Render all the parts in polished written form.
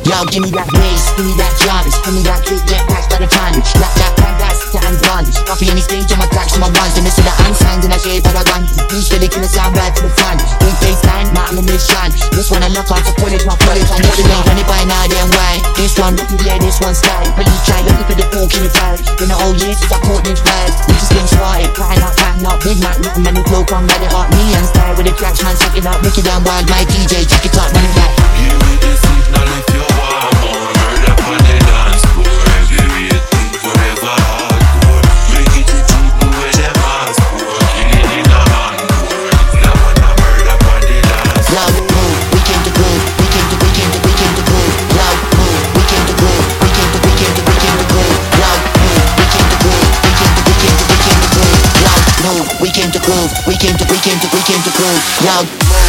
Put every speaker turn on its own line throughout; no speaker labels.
Yo, give me that bass, give me that Jarvis, give me that kick, get back by the time. Like that paradise, time gone. Coffee any stage on my tracks, on my ones. They miss the unsigned and I shape what I want. These really kill the sound right to the front. Big baseline, Martin and Mission. This one I look on for pull it, my pull it. I know the name, run it by now, then why? This one, yeah, this one's style. But you try looking for the pork in the fire. Been the whole year since I caught this fire. We just getting started, crying out, Big Mac, nothing, man, the flow come ready hot. Me and style with the tracks, man, check it out. Make it down wild, my DJ, check it out, run it back.
Here with the signal if you want more. Murder on the dance floor. Everything forever hardcore. Bring it to people where them ask for. Killing in a handcore. Now wanna murder on the dance floor.
Loud move, we came to groove. We came to groove. Loud move, we came to groove. We came to groove. Loud move, we came to groove. We came to groove. Loud move, we came to groove. We came to groove. Loud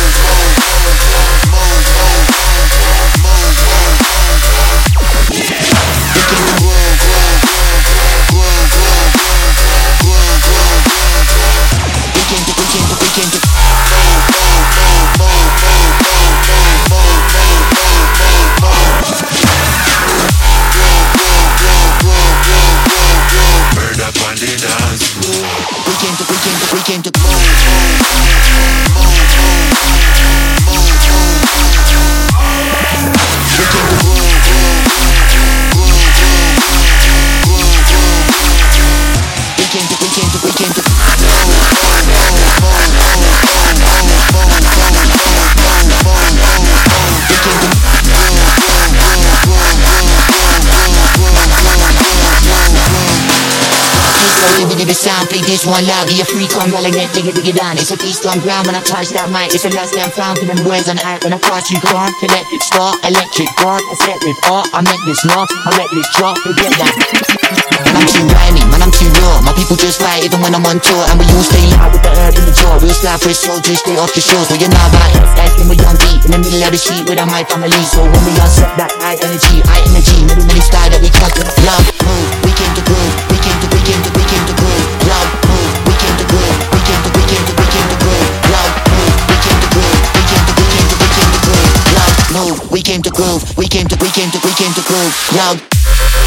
sound, play this one loud. Be a freak on rolling it, dig it down. It's a beast on ground when I touch that mic. It's the last damn sound for them boys on act. When I pass you gone, electric start, electric gone. I set with art, I make this knock, I let this drop, forget that. Man, I'm too rhymey, man, I'm too raw. My people just fight even when I'm on tour. And we all stay loud with the herb in the jaw. Real style for a soldier, straight off the shore. So you know about it, that's when we on beat. In the middle of the sheet with a mic family. So when we on set that high energy, many style that we cut. Love, move, we came to groove. We came to groove. Love, move, we came to groove. We came to groove. Love, move, we came to groove. We came to groove. Love, move, we came to groove. We came to groove. Love.